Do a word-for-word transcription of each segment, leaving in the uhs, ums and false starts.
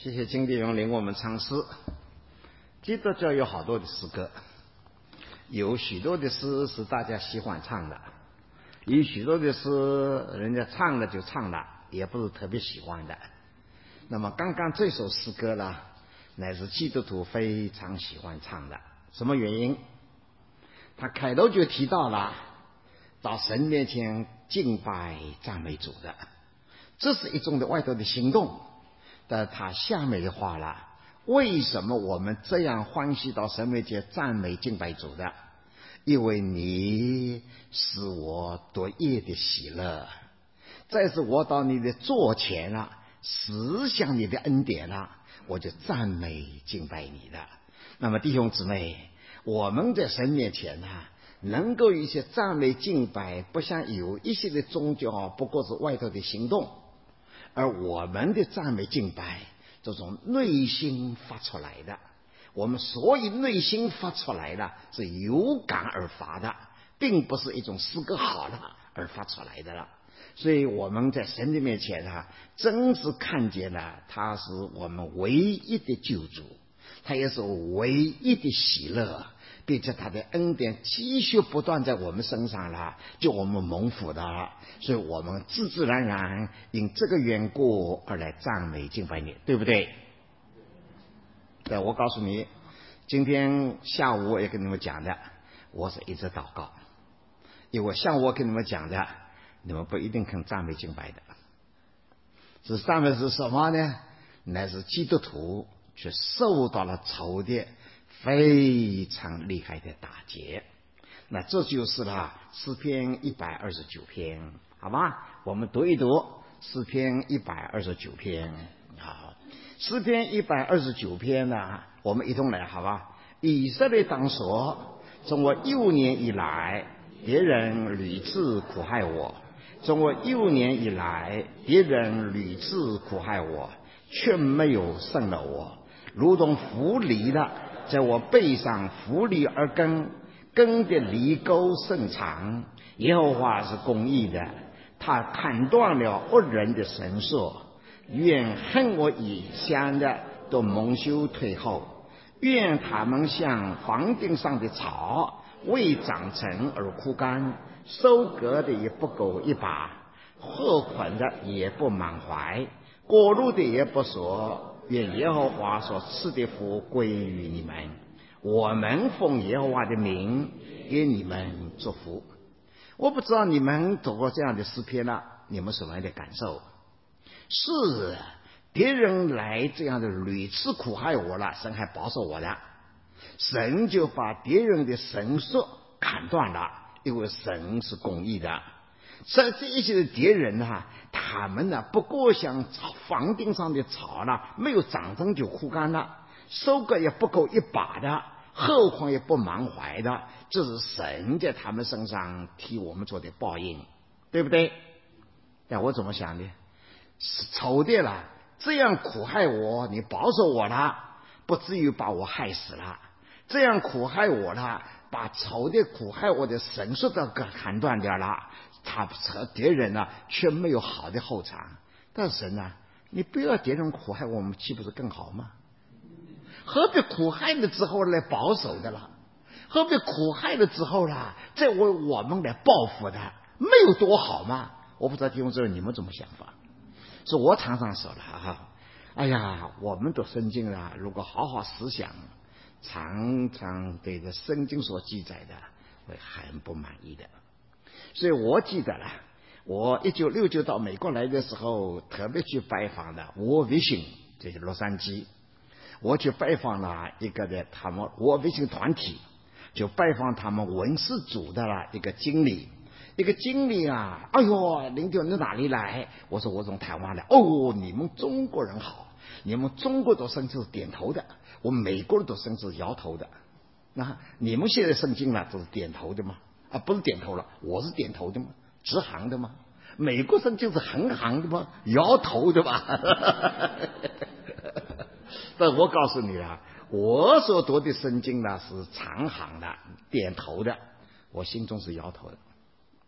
谢谢金地荣领我们唱诗。基督教有好多的诗歌，有许多的诗是大家喜欢唱的，有许多的诗人家唱了就唱了，也不是特别喜欢的。那么刚刚这首诗歌呢，乃是基督徒非常喜欢唱的。什么原因？他开头就提到了到神面前敬拜赞美主的，这是一种的外头的行动。但他下面的话了，为什么我们这样欢喜到神面前赞美敬拜主的？因为你是我得业的喜乐，再是我到你的座前了，思想你的恩典了，我就赞美敬拜你的。那么弟兄姊妹，我们在神面前啊，能够一些赞美敬拜，不像有一些的宗教不过是外头的行动，而我们的赞美敬拜这种内心发出来的，我们所以内心发出来的是有感而发的，并不是一种诗歌好了而发出来的了。所以我们在神的面前啊，真是看见了他是我们唯一的救主，他也是唯一的喜乐，并且他的恩典继续不断在我们身上了，就我们蒙福的了。所以我们自自然然因这个缘故而来赞美敬拜你，对不对？对，我告诉你，今天下午我也跟你们讲的，我是一直祷告，因为像我跟你们讲的，你们不一定肯赞美敬拜的。这上面是什么呢？乃是基督徒却受到了仇敌非常厉害的打击。那这就是了诗篇一百二十九篇，好吧？我们读一读诗篇一百二十九篇。好，诗篇一百二十九篇呢，我们一同来，好吧？以色列当说，从我幼年以来，别人屡次苦害我；从我幼年以来，别人屡次苦害我，却没有胜了我，如同狐狸的在我背上扶犁而耕，耕的犁沟甚长。耶和华是公义的，他砍断了恶人的绳索，愿恨我以先的都蒙羞退后，愿他们像房顶上的草，未长成而枯干，收割的也不够一把，获捆的也不满怀，过路的也不说，愿耶和华所赐的福归于你们。我们奉耶和华的名给你们祝福。我不知道你们读过这样的诗篇了，你们什么样的感受？是别人来这样的屡次苦害我了，神还保守我的，神就把别人的绳索砍断了，因为神是公义的。这这一些的敌人啊，他们呢不过像草房顶上的草了，没有长成就枯干了，收割也不够一把的，何况也不满怀的，这是神在他们身上替我们做的报应，对不对？但我怎么想的？仇敌了，这样苦害我，你保守我了，不至于把我害死了；这样苦害我了，把仇敌苦害我的绳索都砍断掉了，他和敌人呢却没有好的后场。但是神呢，你不要敌人苦害我们，岂不是更好吗？何必苦害了之后来保守的了？何必苦害了之后啦，再为我们来报复的？没有多好吗？我不知道弟兄姊妹你们怎么想法？是我常常说了哈，哎呀，我们读圣经啦，如果好好思想，常常对着圣经所记载的会很不满意的。所以我记得了，我一九六九到美国来的时候，特别去拜访的 World Vision， 就是洛杉矶，我去拜访了一个的他们 World Vision 团体，就拜访他们文史组的了一个经理。一个经理啊，哎呦，林弟你哪里来？我说我从台湾来。哦，你们中国人好，你们中国读圣经是点头的，我们美国人读圣经是摇头的。那你们现在圣经呢，都是点头的吗？啊，不是点头了，我是点头的吗？直行的吗？美国圣经是横行的吗？摇头的吧？但我告诉你啊，我所读的圣经呢是长行的，点头的，我心中是摇头的。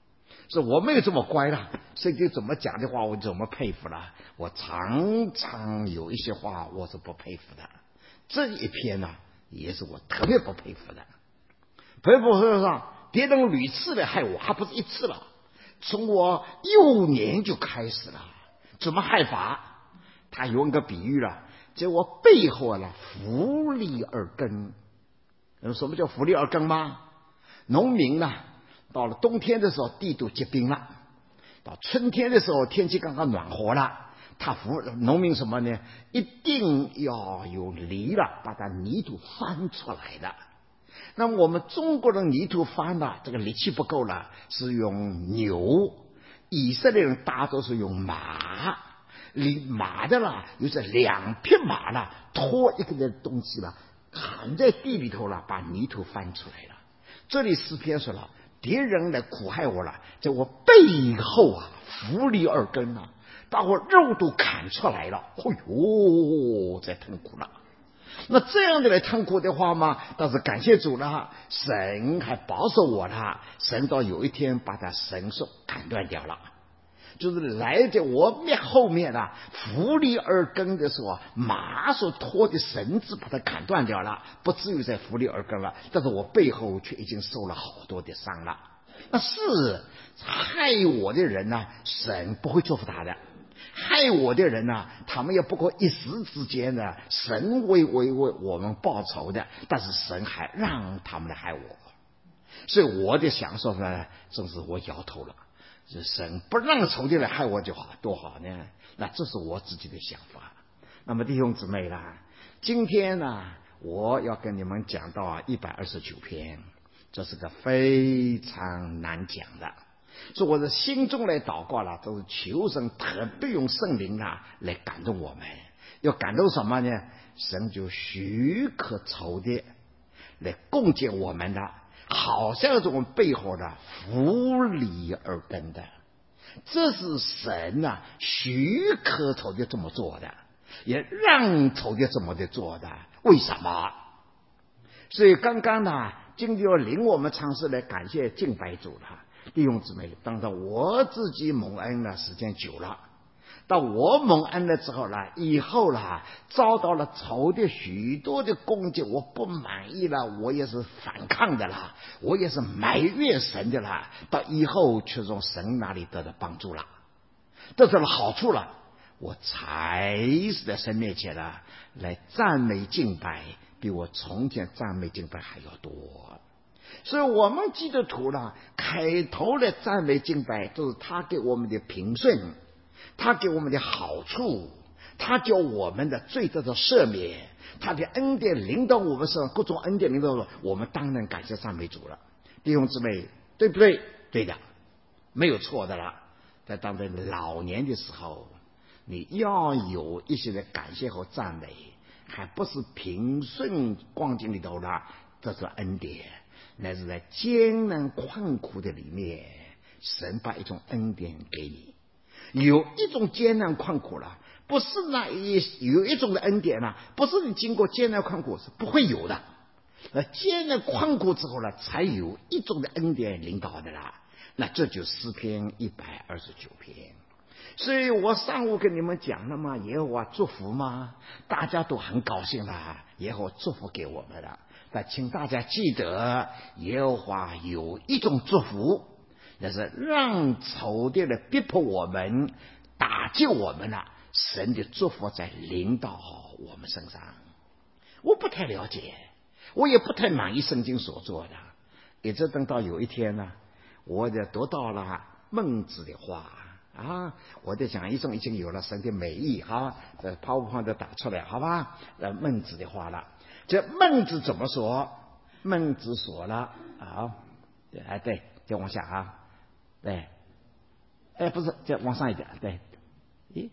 是我没有这么乖了，圣经怎么讲的话我怎么佩服了。我常常有一些话我是不佩服的，这一篇呢、啊、也是我特别不佩服的。佩服和尚别人屡次的害我，还不是一次了，从我幼年就开始了。怎么害法？他用一个比喻了，在我背后了伏立而耕。什么叫伏立而耕吗？农民呢，到了冬天的时候地都结冰了，到春天的时候天气刚刚暖和了，他伏农民什么呢？一定要有犁了，把它泥土翻出来的。那么我们中国的泥土翻了，这个力气不够了，是用牛。以色列人大多是用马，马的了，有这两匹马了，拖一个的东西了，砍在地里头了，把泥土翻出来了。这里诗篇说了，别人来苦害我了，在我背后啊，伏立而耕啊，把我肉都砍出来了。哎呦，这痛苦了。那这样的来痛苦的话嘛，倒是感谢主了，神还保守我了，神到有一天把他绳索砍断掉了。就是来在我面后面啊，伏立而耕的时候，马所拖的绳子把它砍断掉了，不至于再伏立而耕了。但是我背后却已经受了好多的伤了。那是害我的人呢、啊，神不会祝福他的。害我的人呢、啊，他们也不过一时之间呢，神为为为我们报仇的，但是神还让他们来害我。所以我的享受呢，正是我摇头了。神不让仇敌来害我就好，多好呢！那这是我自己的想法。那么弟兄姊妹啦，今天呢，我要跟你们讲到一百二十九篇，这是个非常难讲的。所以我的心中来祷告了，都是求神特别用圣灵啊来感动我们。要感动什么呢？神就许可仇敌来攻击我们的。好像是我们背后的伏立而耕的，这是神啊许可仇敌这么做的，也让仇敌这么的做的。为什么？所以刚刚呢，今天要领我们尝试来感谢敬拜主了。弟兄姊妹，当然我自己蒙恩了时间久了，到我蒙恩了之后呢，以后啦遭到了仇敌许多的攻击，我不满意了，我也是反抗的啦，我也是埋怨神的啦，到以后却从神那里得到帮助了，得到了好处了，我才是在神面前了来赞美敬拜，比我从前赞美敬拜还要多。所以我们基督徒呢，开头的赞美敬拜都是他给我们的平顺，他给我们的好处，他叫我们的罪得到赦免，他的恩典领导我们身上，各种恩典领导我们，我们当然感谢赞美主了。弟兄姊妹，对不对？对的，没有错的了。在当在老年的时候，你要有一些的感谢和赞美，还不是平顺光景里头的，这是恩典，乃是在艰难困苦的里面，神把一种恩典给你。有一种艰难困苦了，不是那一有一种的恩典呢，不是你经过艰难困苦是不会有的。那艰难困苦之后呢，才有一种的恩典领导的啦。那这就诗篇一百二十九篇。所以我上午跟你们讲了嘛，耶和华祝福嘛，大家都很高兴啦，耶和华祝福给我们了。但请大家记得，耶和华有一种祝福，那是让仇敌来逼迫我们，打击我们了，神的祝福在临到我们身上。我不太了解，我也不太满意圣经所做的，一直等到有一天呢，我就读到了孟子的话啊，我的讲义中已经有了神的美意哈，这 PowerPoint 打出来好吧？呃，孟子的话了，这孟子怎么说？孟子说了啊，哎对，再往下啊，对，哎不是，再往上一点，对，咦，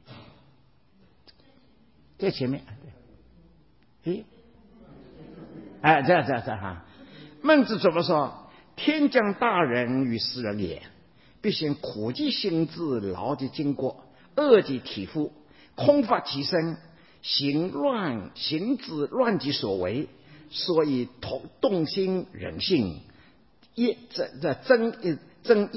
在前面，对，咦，哎这样这样这样哈，孟子怎么说？天将大任于斯人也，必先苦其心志，劳其筋骨，饿其体肤，空乏其身，行乱行之乱其所为，所以动动心忍性，业这这增业增业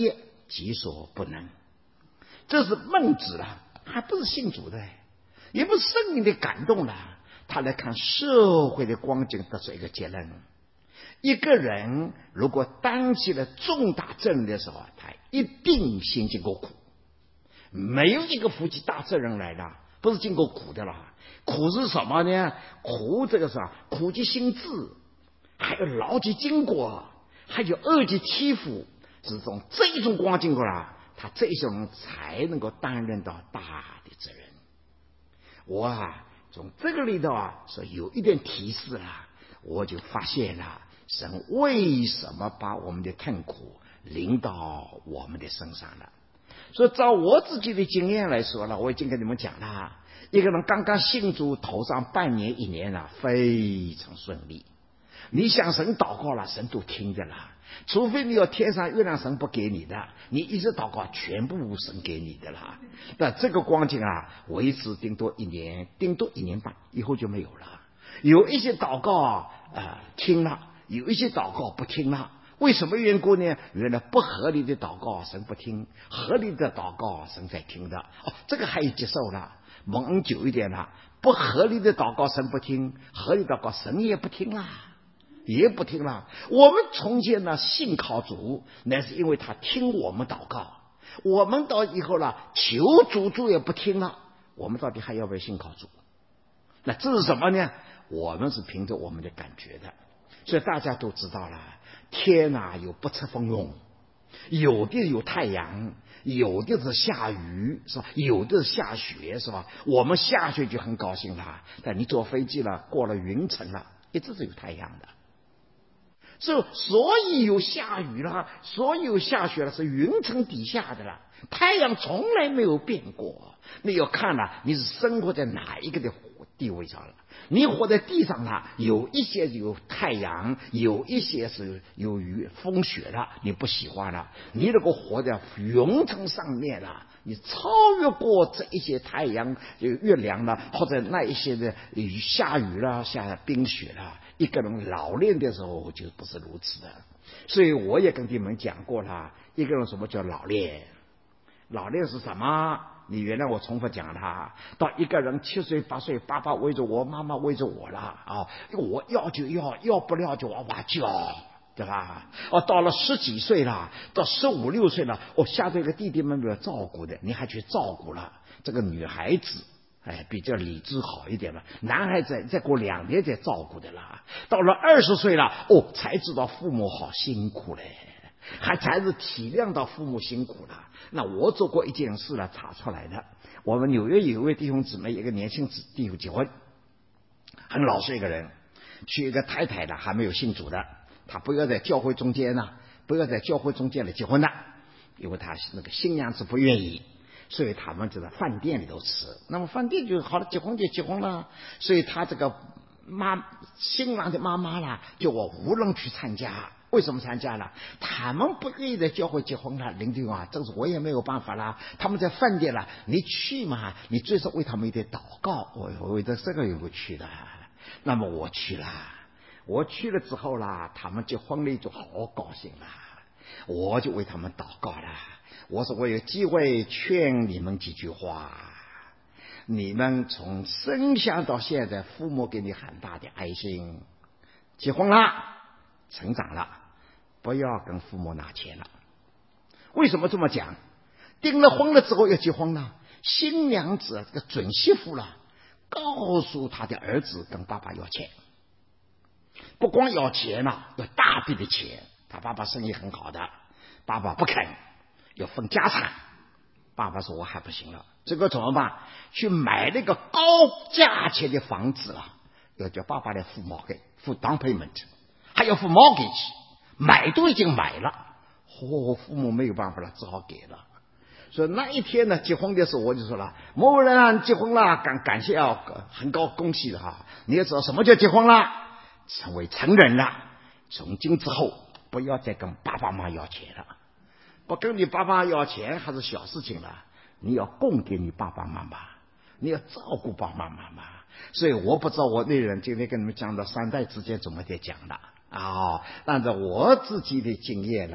己所不能。这是孟子了，还不是信主的，也不是圣灵的感动了，他来看社会的光景，得出一个结论：一个人如果担起了重大责任的时候，他一定先经过苦。没有一个负起大责任来的不是经过苦的了。苦是什么呢？苦这个是苦其心志，还有劳其筋骨，还有饿其体肤，这种这种光景过了，他这种人才能够担任到大的责任。我啊从这个里头啊是有一点提示了，我就发现了神为什么把我们的痛苦临到我们的身上了。所以照我自己的经验来说了，我已经跟你们讲了，一个人刚刚信主头上半年一年了，非常顺利，你向神祷告了，神都听着了，除非你有天上月亮神不给你的，你一直祷告全部神给你的了。那这个光景啊维持顶多一年，顶多一年半以后就没有了。有一些祷告啊、呃、听了，有一些祷告不听了。为什么缘故呢？原来不合理的祷告神不听，合理的祷告神在听的。哦，这个还有接受了，蒙久一点了，不合理的祷告神不听，合理祷告神也不听啦，也不听了。我们从前呢信靠主，那是因为他听我们祷告。我们到以后了求主，主也不听了，我们到底还要不要信靠主？那这是什么呢？我们是凭着我们的感觉的。所以大家都知道了，天啊有不测风云，有的有太阳，有的是下雨，是吧？有的是下雪，是吧？我们下雪就很高兴了，但你坐飞机了，过了云层了，一直是有太阳的。所以所以有下雨了，所以有下雪了，是云层底下的了，太阳从来没有变过。你要看了，你是生活在哪一个的地位上了。你活在地上了，有一些有太阳，有一些是有雨风雪了，你不喜欢了。你如果活在云层上面了，你超越过这一些太阳、月亮了，或者那一些的下雨了、下冰雪了。一个人老练的时候就不是如此的。所以我也跟你们讲过了，一个人什么叫老练？老练是什么？你原来我重复讲了，到一个人七岁八岁，爸爸围着我，妈妈围着我了啊，我要就要，要不了就哇哇叫，对吧？哦，到了十几岁了，到十五六岁了，哦，下头一个弟弟妹妹要照顾的，你还去照顾了。这个女孩子哎比较理智好一点了，男孩子再过两年再照顾的了。到了二十岁了，哦，才知道父母好辛苦嘞。还才是体谅到父母辛苦了。那我做过一件事了，查出来的。我们纽约有一位弟兄姊妹，一个年轻弟兄结婚，很老实一个人，娶一个太太的，还没有信主的，他不要在教会中间呢，不要在教会中间来结婚的，因为他那个新娘子不愿意，所以他们就在饭店里头吃。那么饭店就好了，结婚就结婚了，所以他这个妈新郎的妈妈啦，叫我无论去参加。为什么参加了？他们不愿意在教会结婚了，林弟兄啊，这是我也没有办法啦。他们在饭店了，你去嘛，你最少为他们一点祷告。我我为了这个有个去的，那么我去了，我去了之后啦，他们结婚了就好高兴了，我就为他们祷告了。我说我有机会劝你们几句话，你们从生下到现在，父母给你很大的爱心，结婚了。成长了，不要跟父母拿钱了。为什么这么讲？订了婚了之后要结婚了，新娘子这个准媳妇了，告诉他的儿子跟爸爸要钱，不光要钱了，要大笔的钱。他爸爸生意很好的，爸爸不肯，要分家产。爸爸说我还不行了，这个怎么办？去买那个高价钱的房子了，要叫爸爸来付毛给付 down payment。还要付 mortgage， 买都已经买了，哦，父母没有办法了，只好给了。所以那一天呢，结婚的时候我就说了，某某人啊结婚了，感感谢啊，很高恭喜的哈。你也知道什么叫结婚了，成为成人了，从今之后不要再跟爸爸妈妈要钱了，不跟你爸爸要钱还是小事情了，你要供给你爸爸妈妈，你要照顾爸爸妈妈。所以我不知道我那人今天跟你们讲到三代之间怎么在讲的啊、哦，但是我自己的经验啦，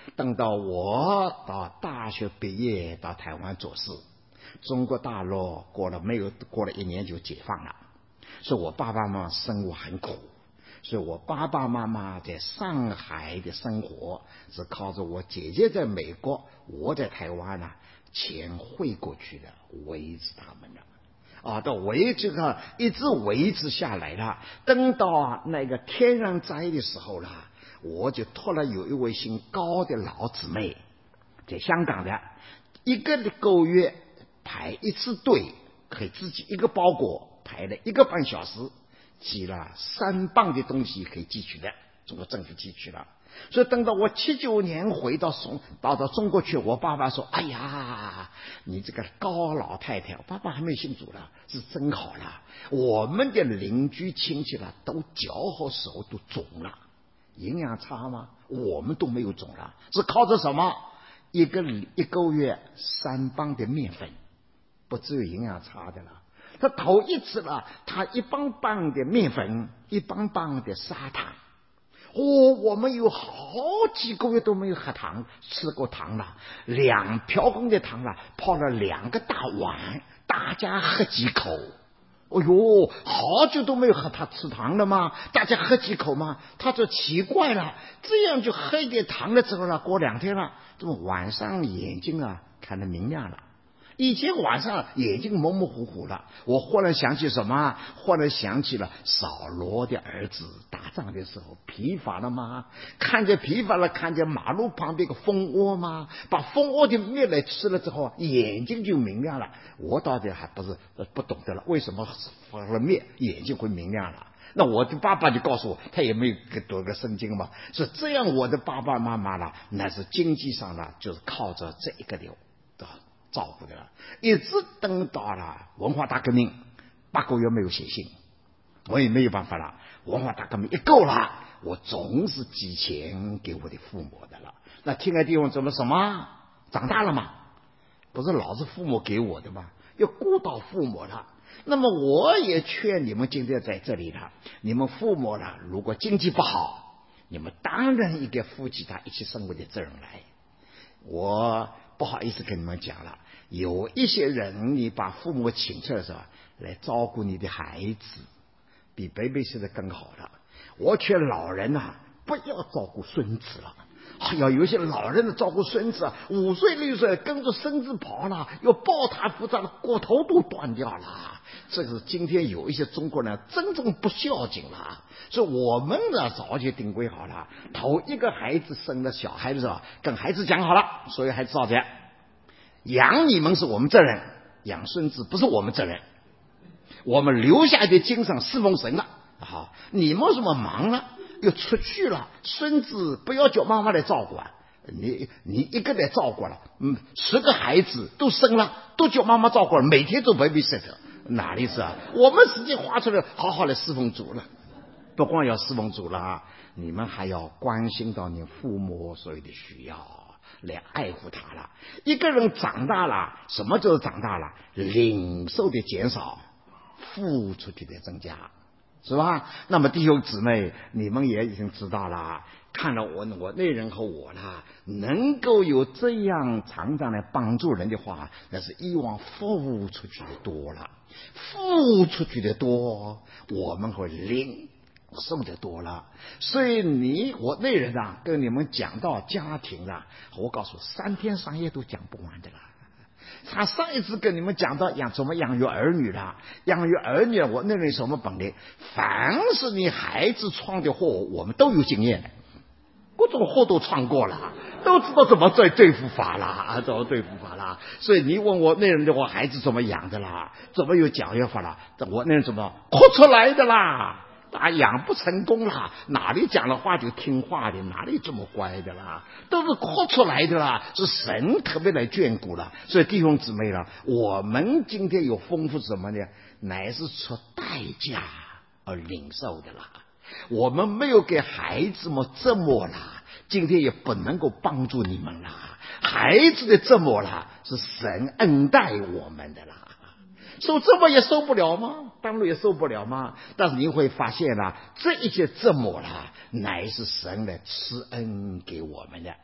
等到我到大学毕业到台湾做事，中国大陆过了没有过了一年就解放了，所以我爸爸妈妈生活很苦，所以我爸爸妈妈在上海的生活是靠着我姐姐在美国，我在台湾呢、啊，钱汇过去的维持他们的。啊，到维持个一直维持下来了。等到那个天然灾的时候了，我就托了有一位姓高的老姊妹，在香港的，一个个月排一次队，可以自己一个包裹排了一个半小时，寄了三磅的东西可以寄去的，中国政府寄去了。所以等到我七九年回到中到到中国去，我爸爸说：“哎呀，你这个高老太太，爸爸还没信主了，是真好了。我们的邻居亲戚了，都脚和手都肿了，营养差吗？我们都没有肿了，是靠着什么？一个一个月三磅的面粉，不只有营养差的了。他头一次了，他一磅磅的面粉，一磅磅的砂糖。”哦，我们有好几个月都没有喝糖，吃过糖了，两瓢羹的糖了，泡了两个大碗，大家喝几口。哎呦，好久都没有喝他吃糖了吗？大家喝几口吗？他就奇怪了，这样就喝一点糖了之后呢，过两天了，这么晚上眼睛啊看得明亮了。以前晚上眼睛模模糊糊了，我忽然想起什么？忽然想起了扫罗的儿子打仗的时候疲乏了吗？看见疲乏了，看见马路旁边一个蜂窝吗？把蜂窝的蜜来吃了之后，眼睛就明亮了。我到底还不是不懂得了，为什么服了蜜眼睛会明亮了？那我的爸爸就告诉我，他也没有读个圣经嘛，是这样。我的爸爸妈妈了，那是经济上呢，就是靠着这一个流的照顾的了，一直等到了文化大革命，八个月没有写信，我也没有办法了。文化大革命一够了，我总是寄钱给我的父母的了。那听来地方怎么什么长大了嘛，不是老是父母给我的嘛，要顾到父母了。那么我也劝你们今天在这里了，你们父母了，如果经济不好，你们当然应该负起他一起生活的责任来。我不好意思跟你们讲了，有一些人你把父母请出来的时候来照顾你的孩子，比北北现在更好了。我劝老人啊，不要照顾孙子了。哎呀，有一些老人的照顾孙子啊，五岁六岁跟着孙子跑了，要抱他不长，骨头都断掉了。这是今天有一些中国人真正不孝敬了。所以我们呢早就定规好了，头一个孩子生了小孩的时候，跟孩子讲好了，所有孩子照着养，你们是我们责任，养孙子不是我们责任，我们留下的精神侍奉神了。好，你们什么忙了？又出去了，孙子不要叫妈妈来照顾啊！你你一个来照顾了，嗯，十个孩子都生了，都叫妈妈照顾了，每天都 babysitter， 哪里是啊？我们时间花出来，好好的侍奉主了。不光要侍奉主了啊，你们还要关心到你父母所有的需要，来爱护他了。一个人长大了，什么就是长大了？领受的减少，付出去的增加。是吧？那么弟兄姊妹，你们也已经知道了，看了我我那人和我啦，能够有这样常常来帮助人的话，那是以往付出去的多了，付出去的多，我们会领受的多了。所以你我那人啊，跟你们讲到家庭啊，我告诉三天三夜都讲不完的啦。他上一次跟你们讲到养怎么养育儿女了，养育儿女我那人什么本领？凡是你孩子闯的祸，我们都有经验，各种祸都闯过了，都知道怎么对对付法啦，怎么对付法啦。所以你问我那人的话，孩子怎么养的啦？怎么有教育法啦？我那人怎么哭出来的啦？啊，养不成功啦，哪里讲了话就听话的，哪里这么乖的啦？都是哭出来的啦，是神特别来眷顾了。所以弟兄姊妹了，我们今天有丰富什么呢？乃是出代价而领受的啦。我们没有给孩子们折磨啦，今天也不能够帮助你们啦。孩子的折磨啦，是神恩待我们的啦。受折磨也受不了吗？当然也受不了吗？但是你会发现啦，这一些折磨啦，乃是神来施恩给我们的。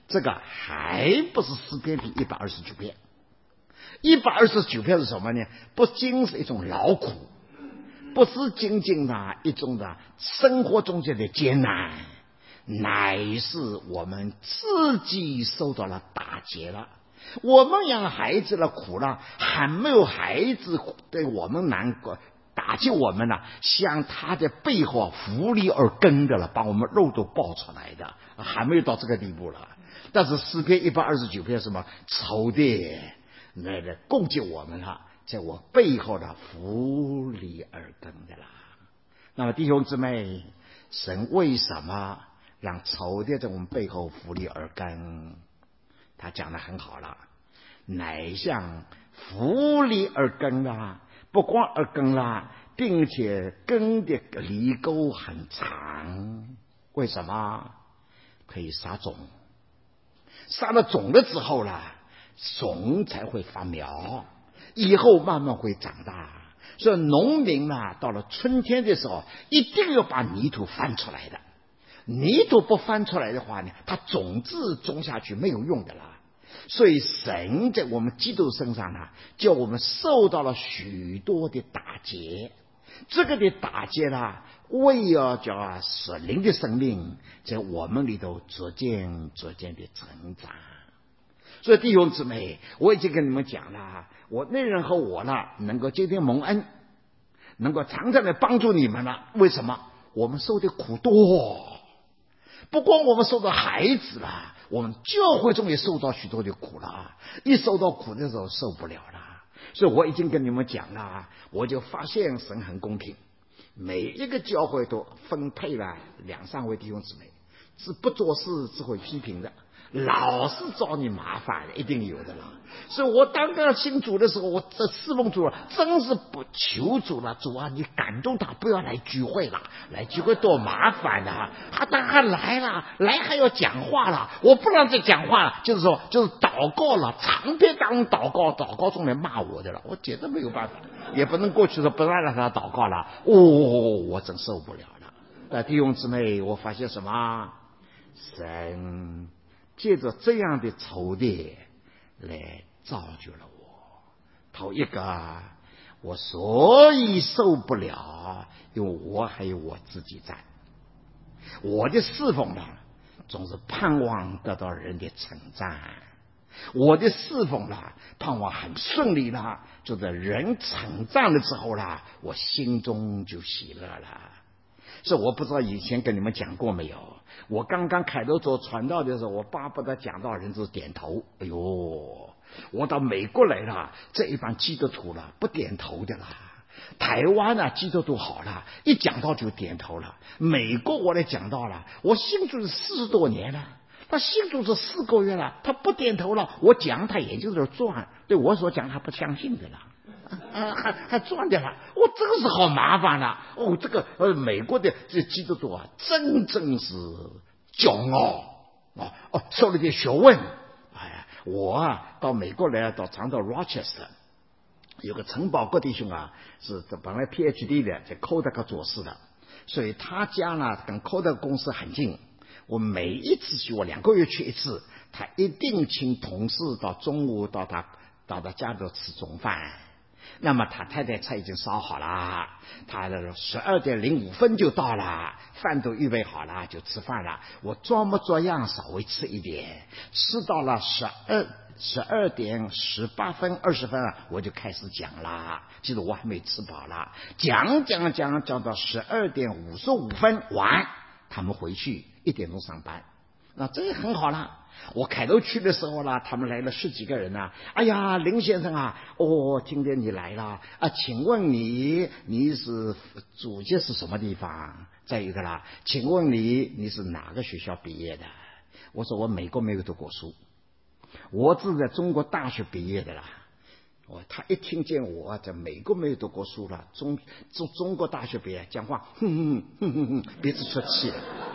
这个还不是诗篇第一百二十九篇。一百二十九篇是什么呢？不仅是一种劳苦，不是仅仅的一种的生活中间的艰难，乃是我们自己受到了打击了。我们养孩子了苦了，还没有孩子对我们难过打击我们了，向他的背后扶犁而耕的了，把我们肉都爆出来的，还没有到这个地步了。但是诗篇一百二十九篇什么仇敌来来攻击我们了，在我背后的扶犁而耕的啦。那么弟兄姊妹，神为什么让仇敌在我们背后扶犁而耕？他讲得很好了，乃像扶犁而耕啦，不光而耕啦，并且耕的犁沟很长。为什么？可以撒种，撒了种了之后啦，种才会发苗，以后慢慢会长大。所以农民啊，到了春天的时候，一定要把泥土翻出来的。泥土不翻出来的话呢，它种子种下去没有用的啦。所以神在我们基督身上呢，叫我们受到了许多的打击。这个的打击呢，为要叫使灵的生命在我们里头逐渐逐渐的成长。所以弟兄姊妹，我已经跟你们讲了，我内人和我呢，能够今天蒙恩，能够常常的帮助你们了。为什么？我们受的苦多。不光我们受到孩子了，我们教会中也受到许多的苦了。一受到苦的时候受不了了。所以我已经跟你们讲了，我就发现神很公平，每一个教会都分配了两三位弟兄姊妹，是不做事只会批评的，老是找你麻烦，一定有的了。所以我刚刚信主的时候，我这侍奉主了，真是不求主了，主啊，你感动他不要来聚会了，来聚会多麻烦啊！他当然来了，来还要讲话了，我不让再讲话了，就是说就是祷告了，长篇大论祷告，祷告中来骂我的了，我简直没有办法，也不能过去说不让让他祷告了，哦，我真受不了了。那弟兄姊妹，我发现什么？神借着这样的仇敌来造就了我。头一个，我所以受不了，因为我还有我自己在。我的侍奉呢，总是盼望得到人的称赞。我的侍奉呢，盼望很顺利了，就在人称赞了之后啦，我心中就喜乐了。所以我不知道以前跟你们讲过没有，我刚刚开头做传道的时候，我巴不得讲到人就点头。哎呦，我到美国来了，这一帮基督徒了不点头的啦。台湾呢、啊、基督徒好了，一讲到就点头了。美国我来讲到了，我信主是四十多年了，他信主是四个月了，他不点头了，我讲他眼睛在这转，对我所讲他不相信的了。啊，还还赚的了，我这个是好麻烦了。哦，这个呃，美国的这基督徒啊，真正是骄傲哦哦，受了点学问。哎呀，我啊到美国来，到常到 Rochester， 有个陈宝国弟兄啊，是本来 P H D 的，在 Kodak 做事的，所以他家呢跟 Kodak 公司很近。我每一次去，我两个月去一次，他一定请同事到中午到他到他家里头吃中饭。那么他太太菜已经烧好了，他的十二点零五分就到了，饭都预备好了，就吃饭了。我装模作样稍微吃一点，吃到了十二十二点十八分二十分啊，我就开始讲了。其实我还没吃饱了，讲讲讲讲到十二点五十五分完，他们回去一点钟上班。那这也很好了。我开头去的时候呢，他们来了十几个人呢、啊。哎呀，林先生啊，哦，今天你来了啊？请问你你是祖籍是什么地方？再一个啦，请问你你是哪个学校毕业的？我说我美国没有读过书，我是在中国大学毕业的啦。我他一听见我在美国没有读过书了，中中中国大学毕业，讲话哼哼哼哼哼，鼻子出气了。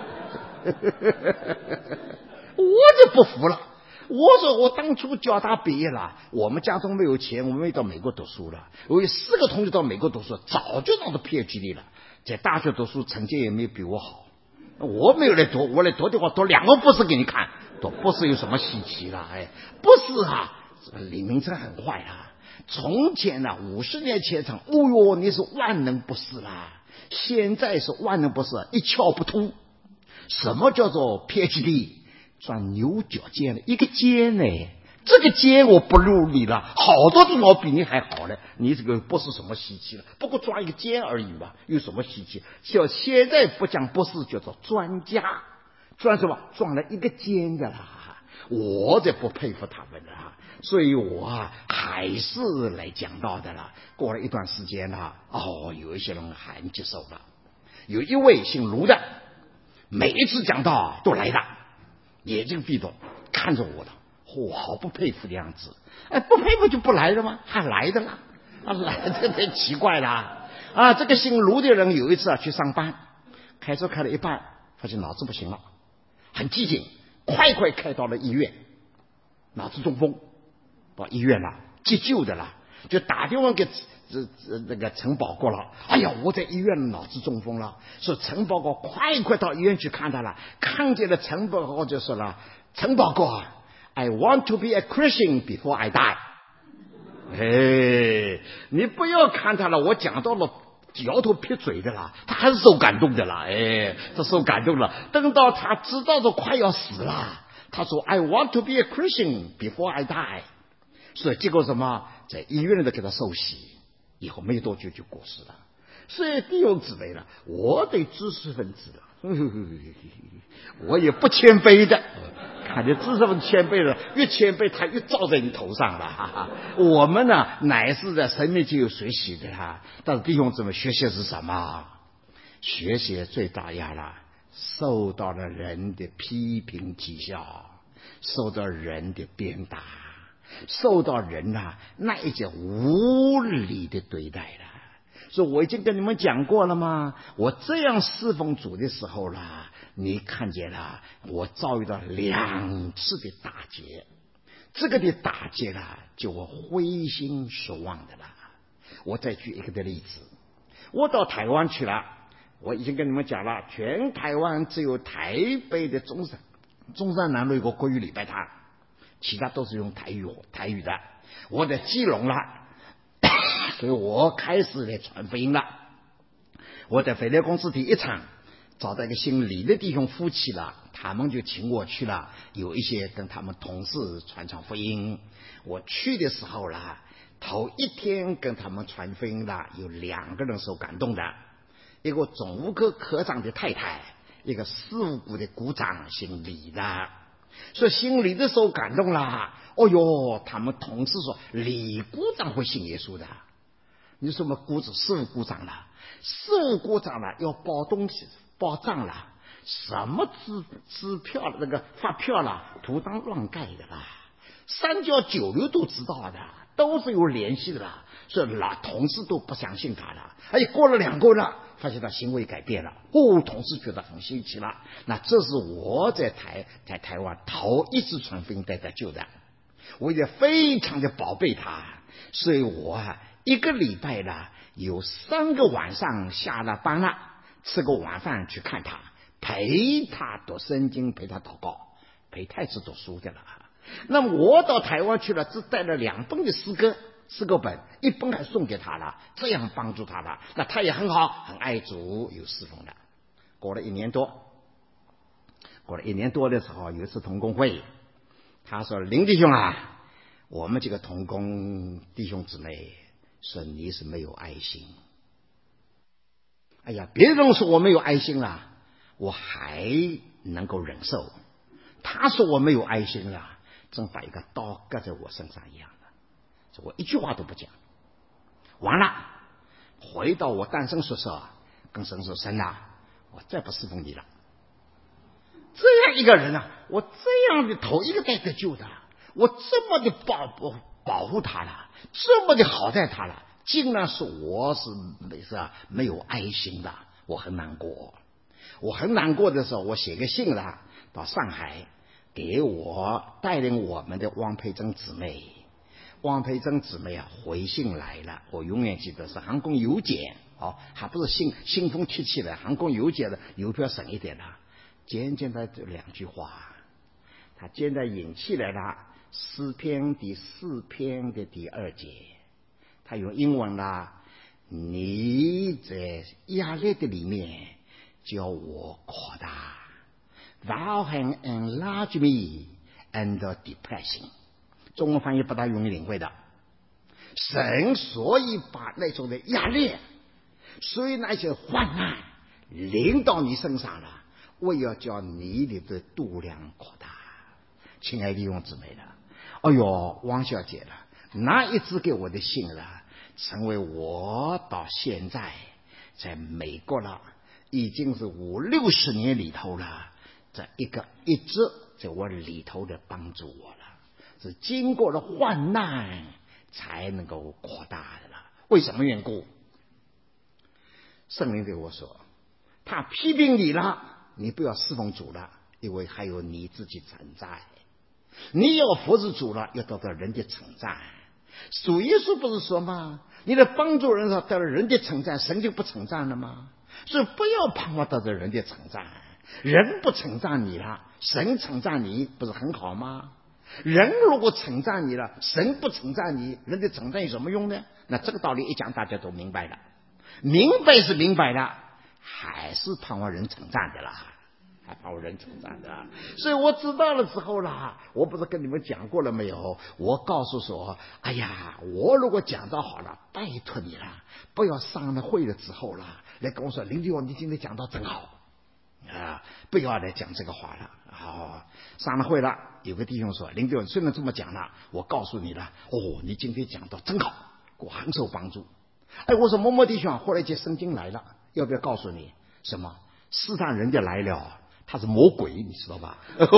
我就不服了，我说我当初交大毕业了，我们家中没有钱，我们没到美国读书了。我有四个同学到美国读书，早就拿到 P H D 了，在大学读书成绩也没有比我好。我没有来读，我来读的话读两个博士给你看， 都不是有什么稀奇了。哎，不是啊，李明珍很坏啊。从前呢，五十年前讲，哦哟，你是万能不是啦。现在是万能不是，一窍不通。什么叫做 P H D？ 钻牛角尖的一个尖呢？这个尖我不如你了，好多地方比你还好呢。你这个不是什么稀奇了，不过钻一个尖而已嘛，有什么稀奇？就现在不讲不是，叫做专家。钻什么？钻了一个尖的啦。我这不佩服他们了，所以我啊还是来讲到的了。过了一段时间了，哦，有一些人很接受了。有一位姓卢的，每一次讲道都来的，眼睛闭着看着我的，我、哦、好不佩服的样子。哎，不佩服就不来了吗？还来的啦，啊，来的太奇怪了啊！这个姓卢的人有一次啊去上班，开车开了一半，发现脑子不行了，很机警，快快开到了医院，脑子中风，到医院了，急救的了，就打电话给这这那个陈宝国了。哎呀，我在医院脑子中风了，说陈宝国快快到医院去看他了。看见了陈宝国就说了：“陈宝国 ，I want to be a Christian before I die。”哎，你不要看他了，我讲到了。摇头撇嘴的啦，他还是受感动的啦，哎，他受感动了。等到他知道都快要死了，他说 I want to be a Christian before I die。 所以结果什么，在医院里头给他受洗，以后没多久就过世了。所以弟兄姊妹了，我对知识分子了，我也不谦卑的，看见知识分子谦卑了，越谦卑他越照在你头上了。哈哈，我们呢乃是在神面前有学习的哈，但是弟兄姊妹学习是什么？学习最大压了，受到了人的批评讥笑，受到人的鞭打，受到人啊那一些无理的对待了。所以我已经跟你们讲过了吗？我这样侍奉主的时候啦，你看见了，我遭遇到两次的打击，这个的打击啦，就我灰心失望的啦。我再举一个的例子，我到台湾去了，我已经跟你们讲了，全台湾只有台北的中山中山南路有个国语礼拜堂，其他都是用台语台语的。我在基隆了，所以我开始来传福音了。我在飞碟公司第一场找到一个姓李的弟兄夫妻了，他们就请我去了，有一些跟他们同事传传福音。我去的时候啦，头一天跟他们传福音了，有两个人受感动的，一个总务科科长的太太，一个事务部的股长姓李的。所以姓李的受感动了，哦哟，他们同事说李股长会信耶稣的。你说么股子事务股长了，事务股长了要报东西报账了，什么支支票那个发票了图当乱盖的啦，三教九流都知道的，都是有联系的啦。所以老同事都不相信他了。哎，过了两个月，发现他行为改变了，哦，同事觉得很新奇了。那这是我在台在台湾头一次传福音带他救的，我也非常的宝贝他，所以我啊一个礼拜呢有三个晚上下了班了，吃个晚饭去看他，陪他读圣经，陪他祷告，陪太子读书的了。那么我到台湾去了，只带了两本的诗歌诗歌本，一本还送给他了，这样帮助他了。那他也很好，很爱主，有侍奉的。过了一年多，过了一年多的时候，有一次同工会，他说林弟兄啊，我们这个同工弟兄姊妹说你是没有爱心。哎呀，别人说我没有爱心了，我还能够忍受，他说我没有爱心了，正把一个刀割在我身上一样的，我一句话都不讲。完了，回到我单身宿舍，跟神说神啊，我再不侍奉你了。这样一个人啊，我这样的头一个带得救的，我这么的保保保护他了，这么的好待他了，竟然是我是没事啊没有爱心的，我很难过。我很难过的时候，我写个信了到上海，给我带领我们的汪培珍姊妹。汪培珍姊妹啊回信来了，我永远记得是航空邮件，哦，还不是信信封贴起来，航空邮件的邮票省一点了。简简单的两句话， 他现在引起来了诗篇第四篇的第二节，他用英文啦，你在压力的里面叫我扩大 ，Thou hast enlarged me under depression。中文翻译不大容易领会的。神所以把那种的压力，所以那些患难临到你身上了，我要叫你的度量扩大。亲爱的弟兄姊妹了，哎呦，汪小姐了，那一直给我的信了，成为我到现在在美国了，已经是五六十年里头了，这一个一直在我里头的帮助我了，是经过了患难才能够扩大的了。为什么缘故？圣灵对我说，他批评你了，你不要侍奉主了，因为还有你自己存在。你要服侍主了，要得到人的称赞。主耶稣不是说吗？你的帮助人得到人的称赞，神就不称赞了吗？所以不要盼望得到人的称赞，人不称赞你了，神称赞你不是很好吗？人如果称赞你了，神不称赞你，人的称赞有什么用呢？那这个道理一讲，大家都明白了。明白是明白了，还是盼望人称赞的啦，还盼望人称赞的。所以我知道了之后啦，我不是跟你们讲过了没有？我告诉说，哎呀，我如果讲到好了，拜托你了，不要上了会了之后了，来跟我说林弟兄，你今天讲到真好啊，不要来讲这个话了。好，上了会了，有个弟兄说，林弟兄虽然这么讲了，我告诉你了，哦，你今天讲到真好，给我很受帮助。哎，我说某某弟兄，后来一节圣经来了，要不要告诉你什么？试探人家来了，他是魔鬼，你知道吧？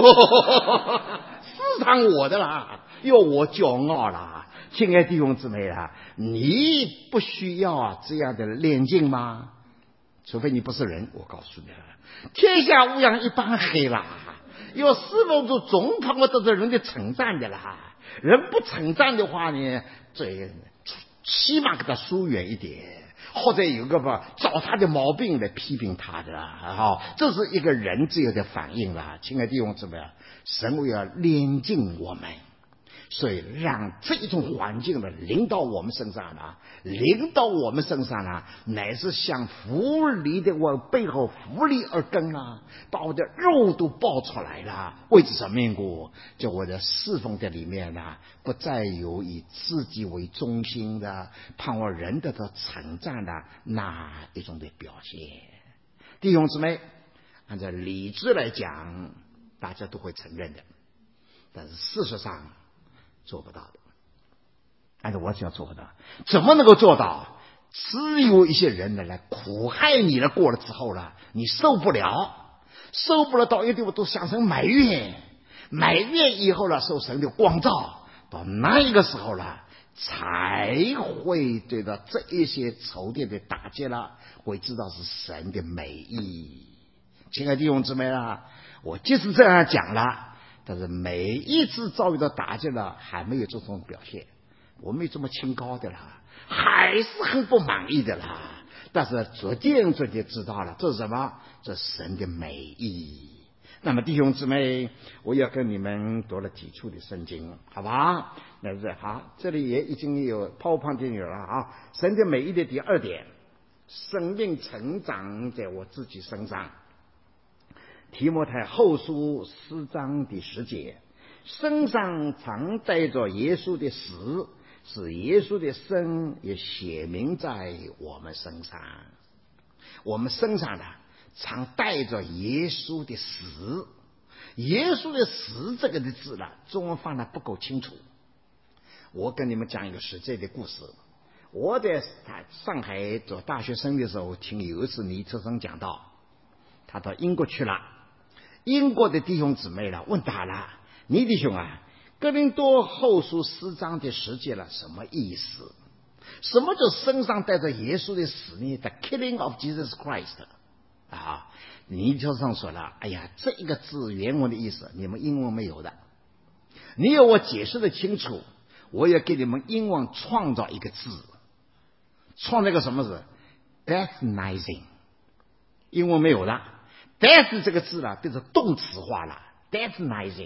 试探我的啦，要我骄傲啦。亲爱的弟兄姊妹啊，你不需要这样的练劲吗？除非你不是人，我告诉你了，天下乌鸦一般黑啦。要侍奉主，总盼望得到人的称赞的啦。人不称赞的话呢，这起码给他疏远一点，或者有个吧找他的毛病来批评他的啦。好，这是一个人自由的反应啦。亲爱的弟兄姊妹，神为了炼净我们，所以让这一种环境呢临到我们身上了，临到我们身上了，乃是像狐狸的我背后狐狸而根啊，把我的肉都爆出来了。为着什么缘故？就我的侍奉的里面呢，不再有以自己为中心的盼望人得到称赞的那一种的表现。弟兄姊妹，按照理智来讲，大家都会承认的，但是事实上做不到的。按照我想做不到，怎么能够做到？只有一些人呢来苦害你了，过了之后了，你受不了，受不了到一定地步都想成埋怨，埋怨以后了，受神的光照，到那一个时候了，才会对到这一些仇敌的打击了，会知道是神的美意。亲爱的弟兄姊妹啊，我即使这样讲了，但是每一次遭遇到打击了，还没有这种表现，我没有这么清高的啦，还是很不满意的啦。但是逐渐逐渐知道了，这是什么？这是神的美意。那么弟兄姊妹，我要跟你们读了几处的圣经，好吧？那是好，这里也已经有PowerPoint有了啊。神的美意的第二点，生命成长在我自己身上。提摩太后书四章第十节，身上常带着耶稣的死，使耶稣的生也显明在我们身上。我们身上呢，常带着耶稣的死。耶稣的死这个的字呢，中文放的不够清楚。我跟你们讲一个实在的故事。我在上海做大学生的时候，听有一次尼特生讲到，他到英国去了。英国的弟兄姊妹了问他了，尼弟兄啊，哥林多后书四章的十节了什么意思？什么叫身上带着耶稣的死呢？ The killing of Jesus Christ 啊，尼特生说了，哎呀，这一个字原文的意思你们英文没有的，你有我解释的清楚，我要给你们英文创造一个字，创造一个什么字？ Deathnizing， 英文没有的。death 这个字了变成动词化了 ，deathnizing，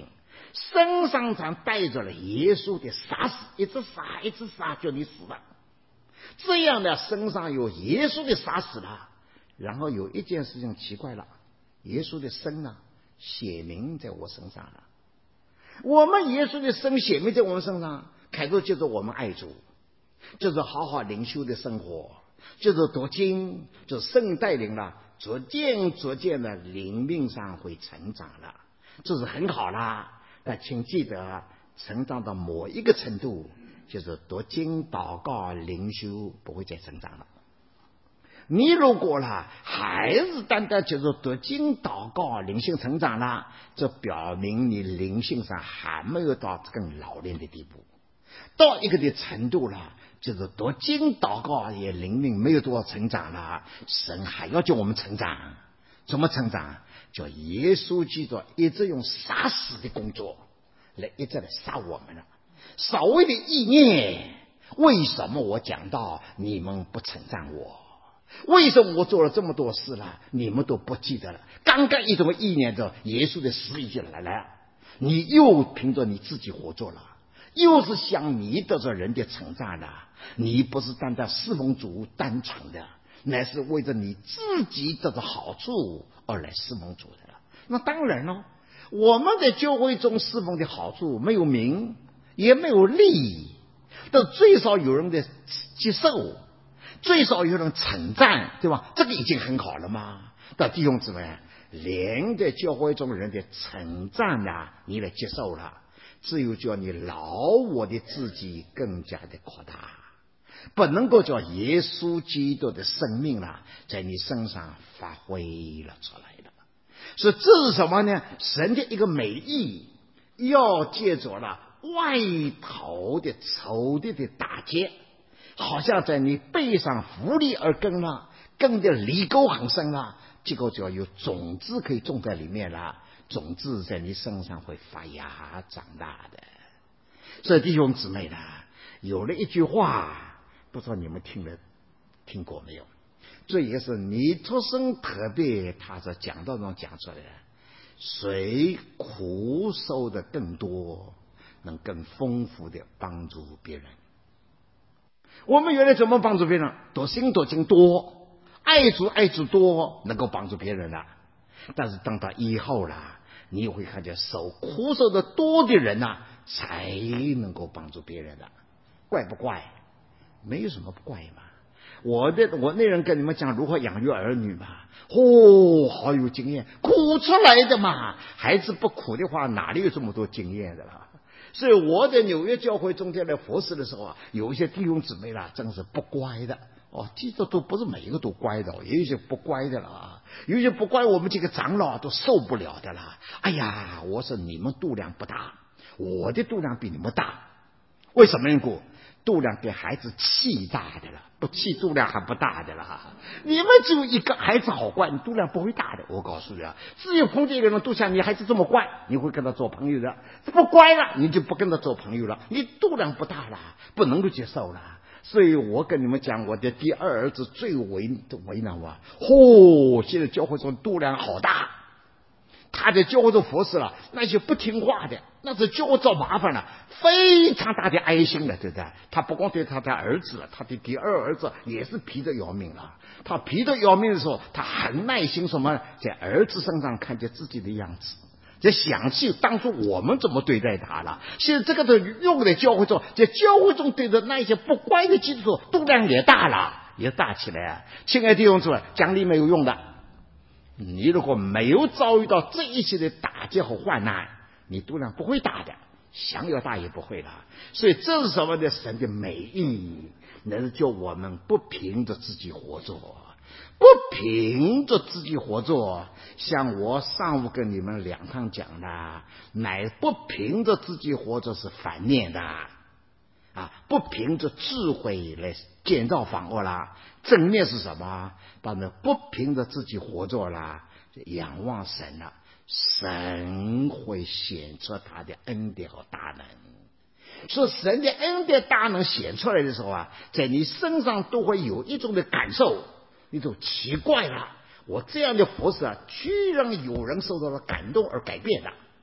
身上常带着了耶稣的杀死，一直杀一直杀，叫你死了。这样的身上有耶稣的杀死了，然后有一件事情奇怪了，耶稣的生呢，写明在我身上了。我们耶稣的生写明在我们身上，开头就是我们爱主，就是好好灵修的生活，就是读经，就是圣带领了，逐渐逐渐的灵命上会成长了，这是很好啦。但请记得，成长到某一个程度，就是读经、祷告、灵修不会再成长了。你如果啦还是单单就是读经、祷告、灵性成长了，这表明你灵性上还没有到更老练的地步。到一个的程度了，就是读经、祷告也灵命没有多少成长了，神还要叫我们成长。怎么成长？叫耶稣基督一直用杀死的工作来一直来杀我们了。稍微的意念，为什么我讲到你们不称赞我？为什么我做了这么多事了，你们都不记得了？刚刚一种意念的耶稣的死已经来了，你又凭着你自己活着了，又是想你得着人的称赞了。你不是单单侍奉主单纯的，乃是为着你自己得着好处而来侍奉主的了。那当然了，我们在教会中侍奉的好处没有名也没有利，但最少有人的接受，最少有人称赞，对吧？这个已经很好了嘛。但弟兄姊妹，连在教会中人的称赞啊，你来接受了，只有叫你老我的自己更加的扩大，不能够叫耶稣基督的生命啊，在你身上发挥了出来了。所以这是什么呢？神的一个美意，要借着了外头的仇敌的打击，好像在你背上浮力而根了，根的犁沟很深了，这个就要有种子可以种在里面了，种子在你身上会发芽长大的。所以弟兄姊妹呢，有了一句话，不知道你们听了听过没有？这也是尼托生特别他是讲到中讲出来的，谁苦受的更多，能更丰富的帮助别人。我们原来怎么帮助别人？读经读经多，爱主爱主多，能够帮助别人了。但是等到以后啦，你会看见受苦受的多的人呐、啊，才能够帮助别人了。怪不怪？没有什么不怪嘛。我的我那人跟你们讲如何养育儿女嘛，哦，好有经验，苦出来的嘛。孩子不苦的话，哪里有这么多经验的啦？所以我在纽约教会中间来服侍的时候啊，有一些弟兄姊妹啦，真是不乖的哦。记得都不是每一个都乖的，也有些不乖的啦，有些不乖，我们这个长老都受不了的啦。哎呀，我说你们度量不大，我的度量比你们大，为什么缘故？度量给孩子气大的了，不气度量还不大的了。你们只有一个孩子好惯，你度量不会大的。我告诉你啊，只有碰见一个人都像你孩子这么乖，你会跟他做朋友的。不乖了，你就不跟他做朋友了，你度量不大了，不能够接受了。所以我跟你们讲，我的第二儿子最为为难我。嚯、哦，现在教会中度量好大。他在教会中服侍了，那些不听话的，那是教会找麻烦了，非常大的爱心了，对不对？他不光对他的儿子了，他的第二儿子也是皮得要命了。他皮得要命的时候，他很耐心，什么在儿子身上看见自己的样子，在想起当初我们怎么对待他了。现在这个都用在教会中，在教会中对着那些不乖的基督徒，度量也大了，也大起来啊！亲爱的弟兄姊妹，讲理没有用的。你如果没有遭遇到这一些的打击和患难，你度量不会大的，想要大也不会了。所以这是什么呢？神的美意，那是叫我们不凭着自己活着，不凭着自己活着。像我上午跟你们两趟讲的，乃不凭着自己活着是反面的啊，不凭着智慧来建造房屋啦。正面是什么？把那不凭着自己活着啦，仰望神了，神会显出他的恩典和大能。所以神的恩典大能显出来的时候啊，在你身上都会有一种的感受，一种奇怪了，我这样的服侍啊，居然有人受到了感动而改变了。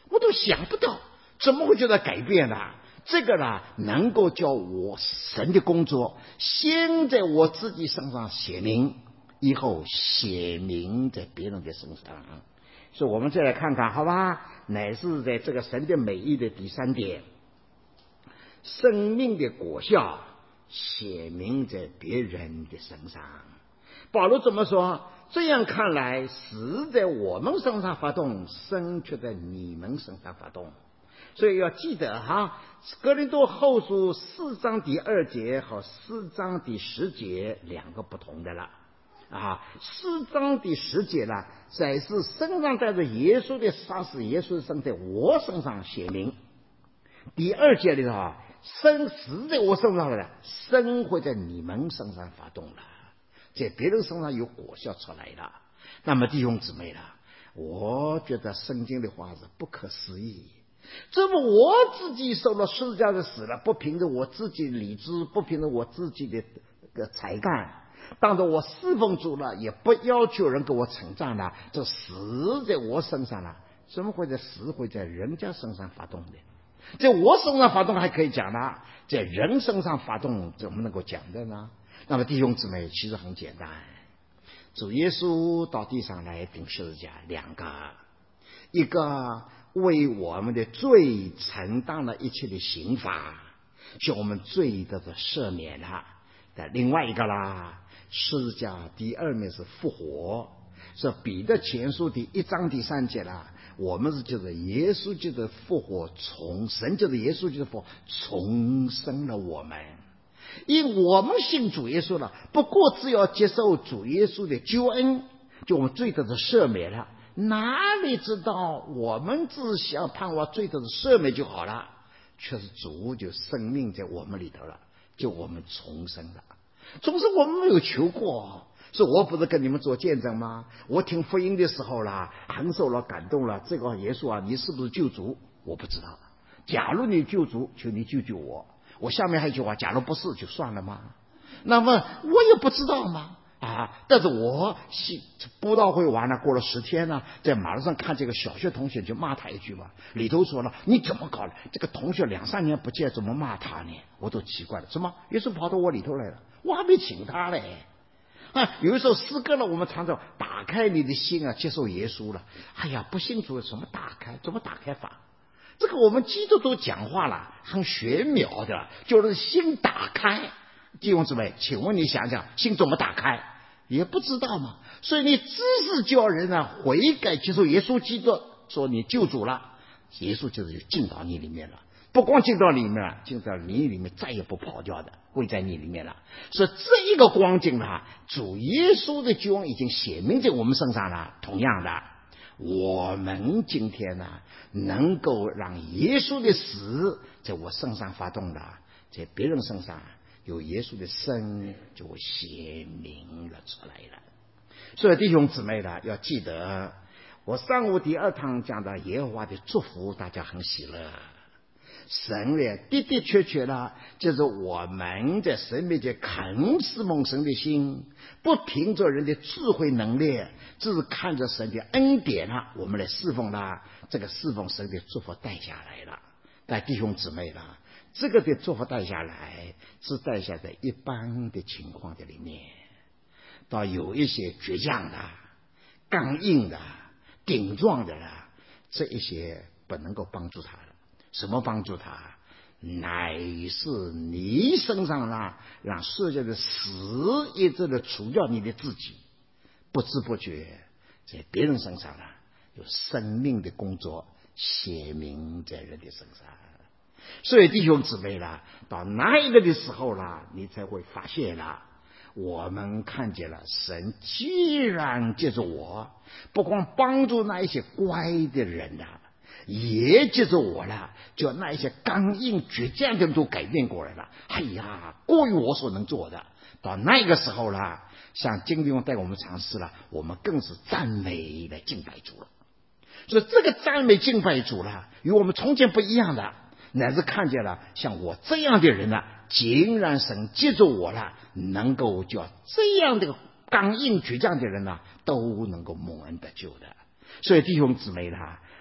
我都想不到，怎么会觉得改变呢？这个呢，能够叫我神的工作先在我自己身上写明，以后写明在别人的身上。所以我们再来看看，好吧？乃是在这个神的美意的第三点，生命的果效写明在别人的身上。保罗怎么说？这样看来，死在我们身上发动，生却在你们身上发动。所以要记得哈，哥林多后书四章第二节和四章第十节两个不同的了啊。四章第十节呢，乃是身上带着耶稣的杀死，耶稣的生在我身上写明。第二节里头啊，生死在我身上的生会在你们身上发动了，在别人身上有果效出来了。那么弟兄姊妹了，我觉得圣经的话是不可思议。这么我自己受了十字架的死了，不凭着我自己的理智，不凭着我自己的个才干，当着我侍奉主了，也不要求人给我称赞了，这死在我身上了，怎么会在死会在人家身上发动的？在我身上发动还可以讲呢，在人身上发动怎么能够讲的呢？那么弟兄姊妹，其实很简单，主耶稣到地上来钉十字架，两个，一个为我们的罪承担了一切的刑罚，使我们罪得的赦免了。但另外一个啦，十字架第二面是复活，是彼得前书第一章第三节啦。我们是就是耶稣就是复活重生，就是耶稣就是复活重生了我们。因我们信主耶稣了，不过只要接受主耶稣的救恩，就我们罪得的赦免了。哪里知道我们只想盼望罪得的赦免就好了，却是主就生命在我们里头了，就我们重生了。总是我们没有求过，是我不是跟你们做见证吗？我听福音的时候啦，很受了感动了。这个耶稣啊，你是不是救主？我不知道。假如你救主，求你救救我。我下面还有一句话，假如不是就算了吗？那么我也不知道吗？啊！但是我布道会完了，过了十天呢，在马路上看这个小学同学，就骂他一句吧。里头说了，你怎么搞的？这个同学两三年不见，怎么骂他呢？我都奇怪了，怎么耶稣跑到我里头来了？我还没请他嘞。啊，有的时候诗歌呢，我们常常打开你的心啊，接受耶稣了。哎呀，不信主怎么打开？怎么打开法？这个我们基督徒讲话了，很玄妙的，就是心打开。弟兄姊妹，请问你想想，心怎么打开？也不知道嘛。所以你只是叫人呢悔改，接受耶稣基督，说你救主了，耶稣就是进到你里面了。不光进到里面了，进到你里面再也不跑掉的，会在你里面了。所以这一个光景呢，主耶稣的救恩已经显明在我们身上了。同样的，我们今天呢，能够让耶稣的死在我身上发动的，在别人身上有耶稣的生就显明了出来了。所以弟兄姊妹呢，要记得我上午第二堂讲的耶和华的祝福，大家很喜乐。神呢，的的确确呢，就是我们在神面前肯侍奉神的心，不凭着人的智慧能力，只是看着神的恩典啊，我们来侍奉他，这个侍奉神的祝福带下来了。但弟兄姊妹呢，这个的祝福带下来，是带下在一般的情况的里面，到有一些倔强的、刚硬的、顶撞的了，这一些不能够帮助他了。什么帮助他？乃是你身上呢，让世界的死一直的除掉你的自己，不知不觉在别人身上呢，有生命的工作写明在人的身上。所以弟兄姊妹啦，到那一个的时候啦，你才会发现啦，我们看见了神既然借着我，不光帮助那一些乖的人啦，也借着我了，叫那一些刚硬倔强的人都改变过来了。哎呀，过于我所能做的。到那个时候了，像金弟兄带我们尝试了，我们更是赞美来敬拜主了。所以这个赞美敬拜主了，与我们从前不一样的，乃是看见了像我这样的人呢，竟然神借着我了，能够叫这样的刚硬倔强的人呢，都能够蒙恩得救的。所以弟兄姊妹啦，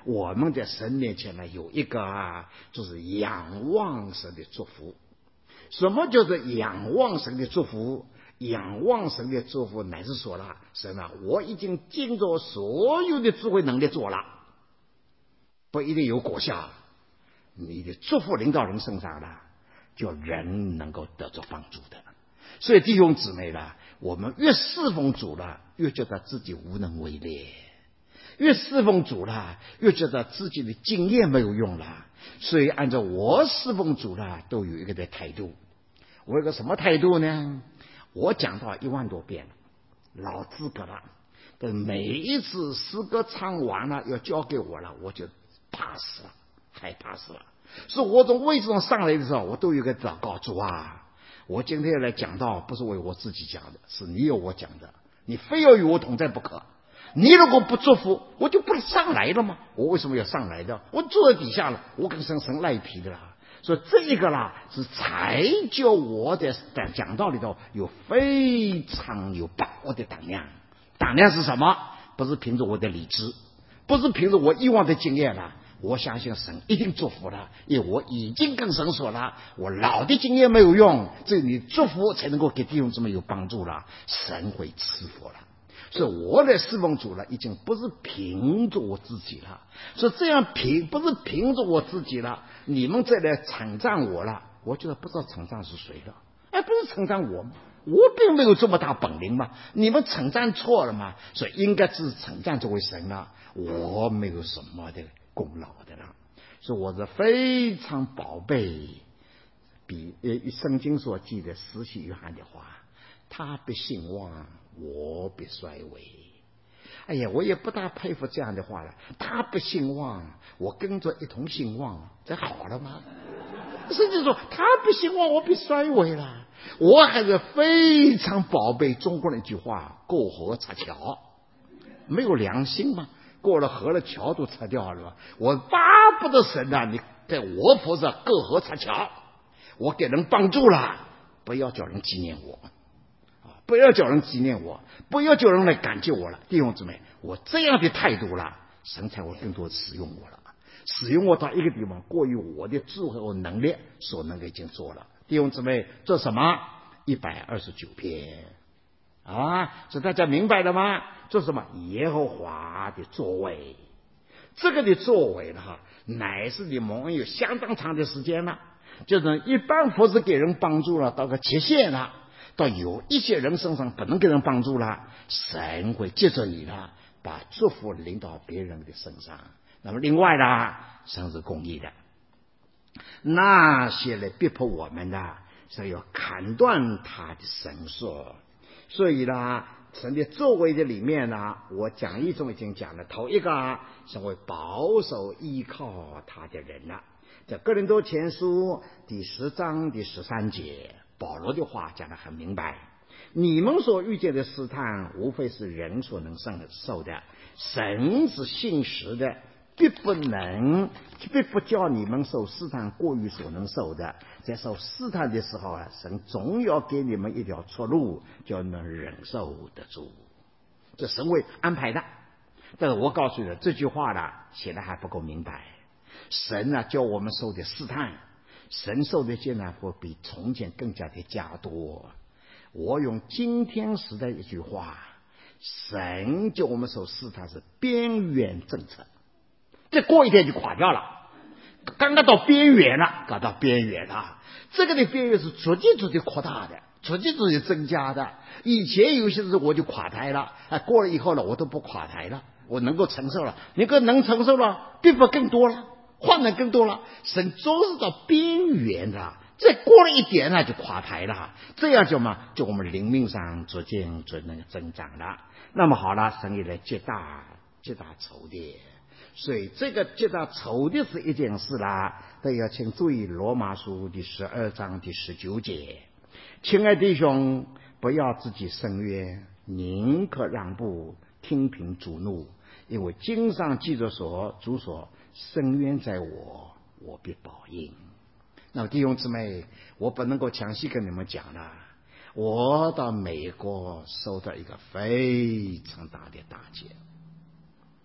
我们在神面前呢有一个啊，就是仰望神的祝福。什么叫做仰望神的祝福？仰望神的祝福乃是说了，神啊，我已经尽着所有的智慧能力做了，不一定有果效，你的祝福临到人身上了，叫人能够得着帮助的。所以弟兄姊妹了，我们越侍奉主了，越觉得自己无能为力，越侍奉主了，越觉得自己的经验没有用了。所以按照我侍奉主了，都有一个的态度。我有个什么态度呢？我讲到一万多遍了，老资格了，但每一次诗歌唱完了要交给我了，我就怕死了，害怕死了。所以我从位置上上来的时候，我都有个祷告，主啊，我今天来讲道不是为我自己讲的，是你有我讲的，你非要与我同在不可。你如果不祝福，我就不上来了吗？我为什么要上来的？我坐在底下了，我跟神神赖皮的啦。所以这一个啦，是才叫我在讲道里头有非常有把握的胆量。胆量是什么？不是凭着我的理智，不是凭着我以往的经验了。我相信神一定祝福了，因为我已经跟神说了，我老的经验没有用，只有你祝福才能够给弟兄姊妹有帮助了，神会赐福了。所以我的侍奉主了，已经不是凭着我自己了。所以这样凭不是凭着我自己了，你们再来称赞我了，我觉得不知道称赞是谁了。哎，不是称赞我吗？我并没有这么大本领嘛，你们称赞错了嘛，所以应该是称赞这位神了。我没有什么的功劳的了，所以我是非常宝贝比呃圣经所记的施洗约翰的话，他必兴旺，我必衰微。哎呀，我也不大佩服这样的话了。他不兴旺，我跟着一同兴旺，这好了吗？甚至说他不兴旺，我必衰微了。我还是非常宝贝中国人一句话：过河拆桥，没有良心吗？过了河了，桥都拆掉了吧？我巴不得神啊，你在我佛上过河拆桥，我给人帮助了，不要叫人纪念我。不要叫人纪念我，不要叫人来感激我了，弟兄姊妹，我这样的态度了，神才会更多使用我了，使用我到一个地方，过于我的智慧和能力所能够已经做了。弟兄姊妹，这什么？一百二十九篇啊，是大家明白了吗？这什么？耶和华的作为，这个的作为了哈，乃是你蒙恩有相当长的时间了，就是一般服侍给人帮助了，到个极限了。到有一些人身上不能给人帮助了，神会接着你了，把祝福领到别人的身上。那么另外呢，神是公义的，那些来逼迫我们的，是要砍断他的绳索。所以呢，神的作为的里面呢，我讲义中已经讲了，头一个神会保守依靠他的人了。在哥林多前书第十章第十三节，保罗的话讲得很明白，你们所遇见的试探无非是人所能受的，神是信实的，必不能必不叫你们受试探过于所能受的，在受试探的时候啊，神总要给你们一条出路，叫能忍受得住，这神会安排的。但是我告诉你，这句话呢写的还不够明白。神呢、啊、叫我们受的试探，神受的艰难会比从前更加的加多。我用今天时代一句话，神叫我们受试探是边缘政策，这过一天就垮掉了。刚刚到边缘了，搞到边缘了，这个的边缘是逐渐逐渐扩大的，逐渐逐渐增加的。以前有些时候我就垮台了，啊，过了以后了，我都不垮台了，我能够承受了，你个能承受了，并不更多了，患难更多了。神总是到边缘的，再过了一点呢就垮台了，这样就嘛，就我们灵命上逐渐逐那个增长了。那么好了，神也来接大接大仇的。所以这个接到仇的是一件事啦，都要请注意罗马书第十二章第十九节，亲爱弟兄，不要自己伸冤，宁可让步，听凭主怒，因为经上记着说，主说，伸冤在我，我必报应。那么弟兄姊妹，我不能够详细跟你们讲了，我到美国受到一个非常大的打击。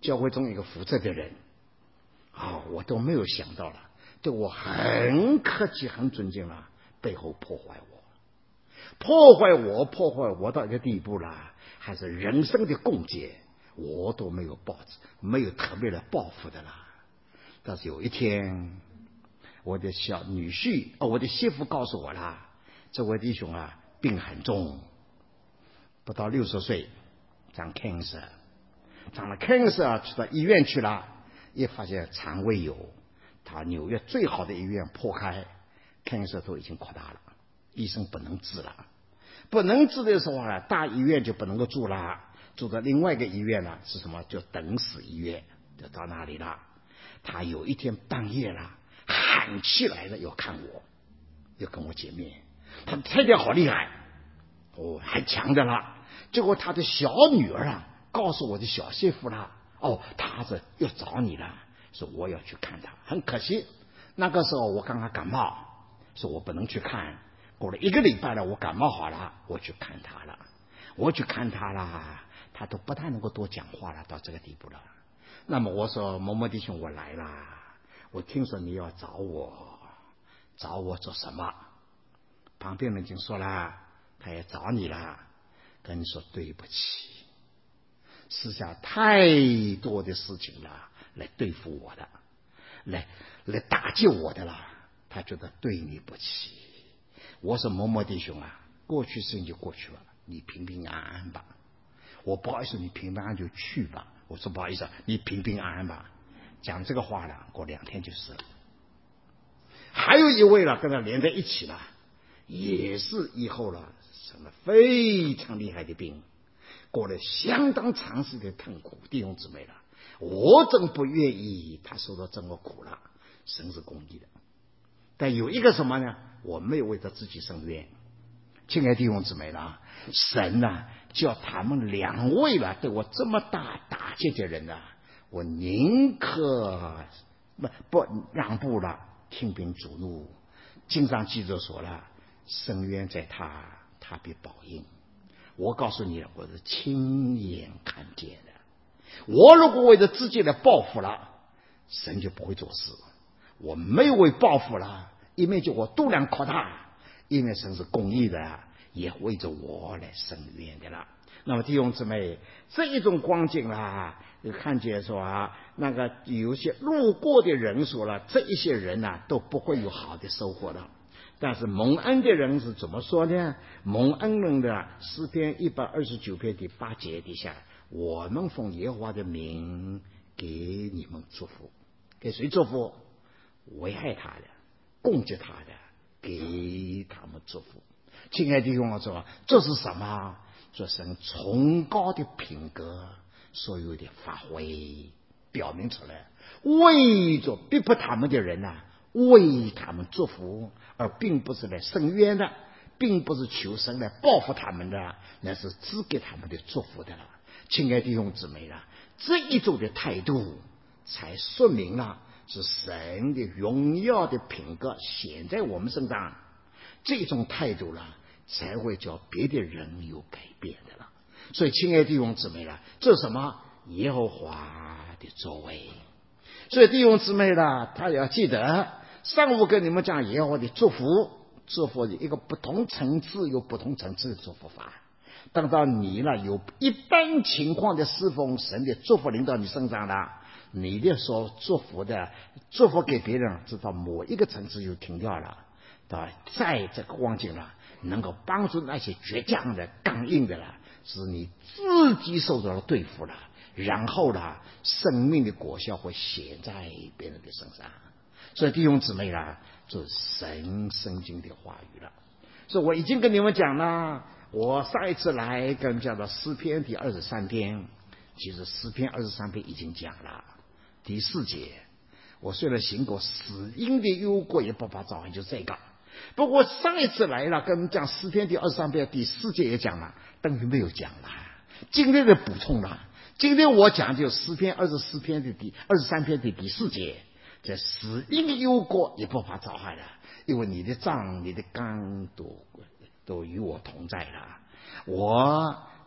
教会中有一个负责的人，啊、哦，我都没有想到了，对我很客气、很尊敬了，背后破坏我，破坏我，破坏我到一个地步了，还是人生的共结，我都没有报，没有特别的报复的啦。但是有一天，我的小女婿，哦，我的媳妇告诉我啦，这位弟兄啊，病很重，不到六十岁，长 cancer， 长了 cancer， 去到医院去了，一发现肠胃有，他纽约最好的医院破开 cancer 都已经扩大了，医生不能治了，不能治的时候啊，大医院就不能够住了，住到另外一个医院了，是什么？就等死医院，就到那里了。他有一天半夜了，喊起来了，要看我，要跟我见面。他太太好厉害，哦，还强的了。结果他的小女儿啊，告诉我的小媳妇了，哦，他是要找你了，说我要去看他。很可惜，那个时候我刚刚感冒，说我不能去看。过了一个礼拜了，我感冒好了，我去看他了，我去看他了，他都不太能够多讲话了，到这个地步了。那么我说某某弟兄，我来了，我听说你要找我，找我做什么？旁边人已经说了，他也找你了，跟你说对不起，世下太多的事情了，来对付我的，来来打击我的了，他觉得对你不起。我说某某弟兄啊，过去事情就过去了，你平平安安吧。我不好意思，你平平安安就去吧。我说不好意思，你平平安安吧。讲这个话了，过两天就是了。还有一位了，跟他连在一起了，也是以后了生了非常厉害的病，过了相当长时间的痛苦。弟兄姊妹了，我真不愿意他受到这么苦了，神是公义的。但有一个什么呢？我没有为他自己伸冤。亲爱的弟兄姊妹了，神呢、啊、叫他们两位了对我这么大打击的人呢、啊，我宁可不不让步了，听凭主怒。经上记着说了，伸冤在他，他必报应。我告诉你，我是亲眼看见的。我如果为了自己的报复了，神就不会做事。我没有为报复了，一面就我度量扩大，一面神是公义的，也为着我来伸冤的了。那么弟兄姊妹，这一种光景啦，看见说啊，那个有些路过的人说了，这一些人呐、啊、都不会有好的收获的。但是蒙恩的人是怎么说呢？蒙恩人的诗篇一百二十九篇第八节底下，我们奉耶和华的名给你们祝福。给谁祝福？危害他的，攻击他的，给他们祝福。亲爱的弟兄说，这是什么？这神崇高的品格所有的发挥表明出来，为着逼迫他们的人啊，为他们祝福，而并不是来伸冤的，并不是求神来报复他们的，那是只给他们的祝福的了。亲爱的弟兄姊妹了，这一种的态度才说明了是神的荣耀的品格显在我们身上，这种态度了才会叫别的人有改变的了。所以亲爱的弟兄姊妹了，这是什么？耶和华的作为。所以弟兄姊妹了，他要记得上午跟你们讲耶和华的祝福，祝福一个不同层次有不同层次的祝福法。等到你了有一般情况的侍奉，神的祝福临到你身上了，你的所祝福的祝福给别人，直到某一个层次就停掉了，在这个光景了，能够帮助那些倔强的刚硬的了，是你自己受到了对付了，然后呢生命的果效会显在别人的身上。所以弟兄姊妹啦，这是神圣经的话语了。所以我已经跟你们讲了，我上一次来跟讲到诗篇第二十三篇，其实诗篇二十三篇已经讲了第四节，我虽然行过死荫的幽谷，也不怕遭害，就这个。不过上一次来了跟我们讲诗篇第二十三篇第四节也讲了，等于没有讲了，今天的补充了。今天我讲就诗篇二十四篇的第二十三篇的第四节，在死荫的幽谷也不怕遭害了，因为你的杖你的竿都都与我同在了。我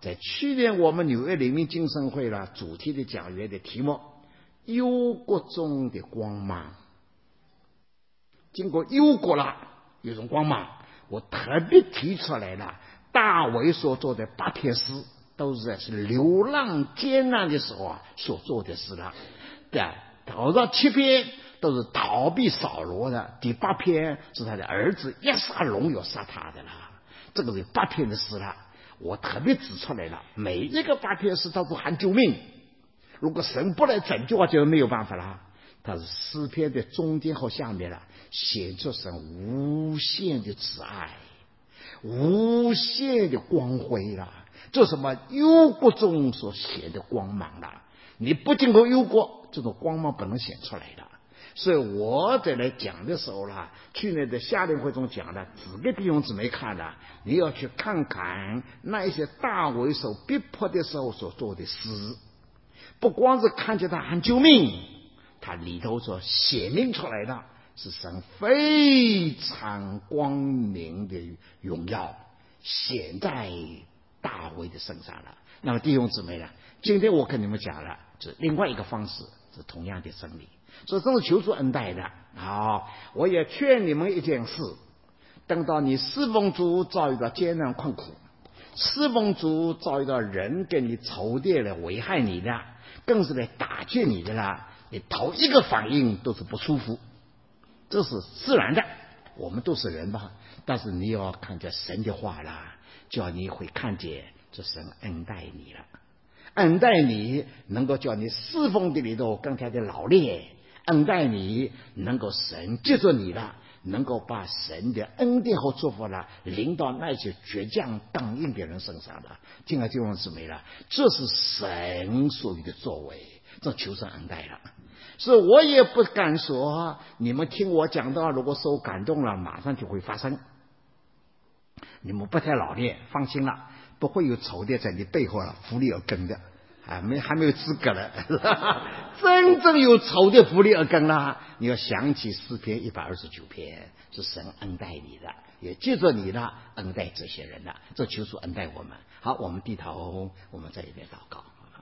在去年我们纽约灵命精神会了主题的讲员的题目忧国中的光芒，经过忧国了有种光芒，我特别提出来了，大卫所做的八篇诗都是在是流浪艰难的时候啊所做的诗了。对啊，头上七篇都是逃避扫罗的，第八篇是他的儿子亚撒龙要杀他的了，这个是八篇的诗了。我特别指出来了，每一个八篇诗都是喊救命，如果神不来拯救啊，就没有办法了。它是诗篇的中间和下面了，显出神无限的慈爱，无限的光辉了，这什么忧国中所显的光芒了。你不经过忧国，这种光芒不能显出来的。所以我在来讲的时候啦，去年的夏令会中讲的，只给弟兄姊妹看的，你要去看看那一些大卫受逼迫的时候所做的诗，不光是看见他喊救命，他里头所显明出来的是神非常光明的荣耀显在大卫的身上了。那么弟兄姊妹呢，今天我跟你们讲了，是另外一个方式，是同样的真理。所以这是求主恩待的啊！我也劝你们一件事，等到你侍奉主遭遇到艰难困苦，侍奉主遭遇到人给你仇敌来危害你的，更是来打击你的了，你头一个反应都是不舒服，这是自然的，我们都是人吧。但是你要看见神的话啦，叫你会看见这神恩待你了，恩待你能够叫你侍奉的里头更加的老练，恩待你能够神接着你了，能够把神的恩典和祝福了临到那些倔强刚硬的人身上了。进而弟兄姊妹了，这是神属于的作为，这求神恩待了。所以我也不敢说你们听我讲到如果受感动了马上就会发生，你们不太老练，放心了，不会有仇敌在你背后了福利而跟的啊，没还没有资格了真正有仇敌福利而跟了，你要想起诗篇一百二十九篇，是神恩待你的，也借着你的恩待这些人了，这求主恩待我们。好，我们低头，我们在一边祷告。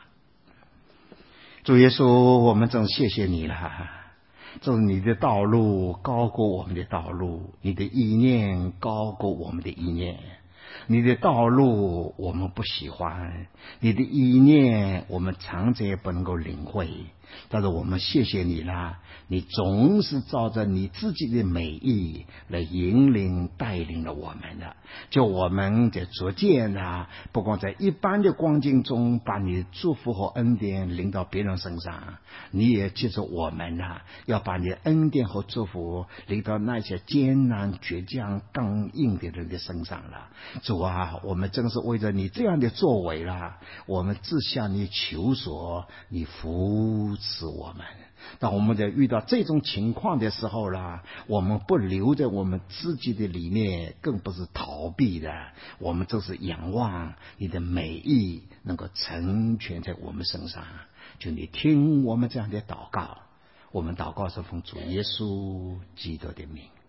主耶稣，我们真谢谢你了，这是你的道路高过我们的道路，你的意念高过我们的意念，你的道路我们不喜欢，你的意念我们常常也不能够领会，但是我们谢谢你啦，你总是照着你自己的美意来引领带领了我们的，就我们在逐渐啊，不光在一般的光景中把你的祝福和恩典领到别人身上，你也接着我们啊，要把你的恩典和祝福领到那些艰难倔强刚硬的人的身上了。主啊，我们正是为着你这样的作为啦，我们只向你求索，你扶持我们。当我们在遇到这种情况的时候啦，我们不留着我们自己的理念，更不是逃避的，我们就是仰望你的美意能够成全在我们身上。就你听我们这样的祷告，我们祷告是奉主耶稣基督的名。